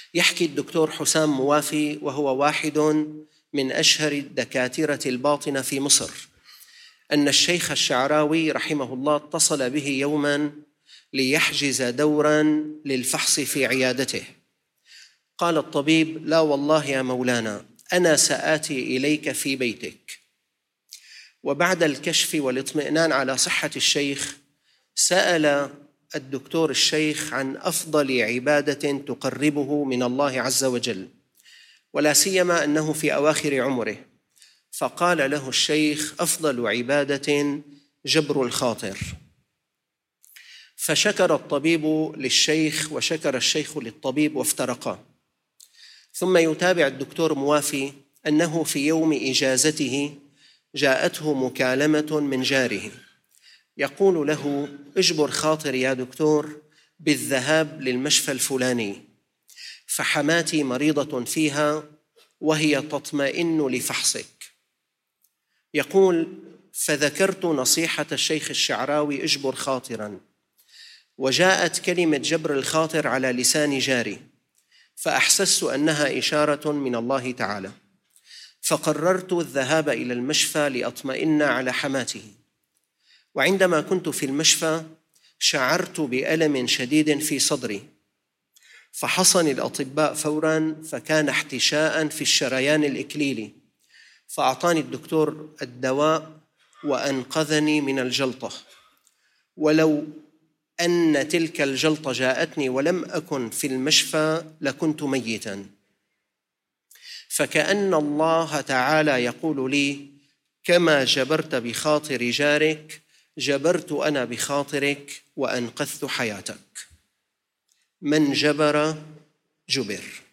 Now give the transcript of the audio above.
يحكي الدكتور حسام موافي، وهو واحد من أشهر الدكاترة الباطنة في مصر، أن الشيخ الشعراوي رحمه الله اتصل به يوما ليحجز دورا للفحص في عيادته. قال الطبيب: لا والله يا مولانا، أنا سآتي إليك في بيتك. وبعد الكشف والاطمئنان على صحة الشيخ، سأل الدكتور الشيخ عن أفضل عبادة تقربه من الله عز وجل، ولا سيما أنه في أواخر عمره، فقال له الشيخ: أفضل عبادة جبر الخاطر. فشكر الطبيب للشيخ وشكر الشيخ للطبيب وافترقا. ثم يتابع الدكتور موافي أنه في يوم إجازته جاءته مكالمة من جاره يقول له: اجبر خاطر يا دكتور بالذهاب للمشفى الفلاني، فحماتي مريضة فيها وهي تطمئن لفحصك. يقول: فذكرت نصيحة الشيخ الشعراوي اجبر خاطراً، وجاءت كلمة جبر الخاطر على لسان جاري، فأحسست أنها إشارة من الله تعالى، فقررت الذهاب إلى المشفى لأطمئن على حماته. وعندما كنت في المشفى شعرت بألم شديد في صدري، فحصني الأطباء فوراً، فكان احتشاء في الشريان الإكليلي، فأعطاني الدكتور الدواء وأنقذني من الجلطة. ولو أن تلك الجلطة جاءتني ولم أكن في المشفى لكنت ميتاً. فكأن الله تعالى يقول لي: كما جبرت بخاطر جارك جبرت أنا بخاطرك وأنقذت حياتك. من جبر جبر.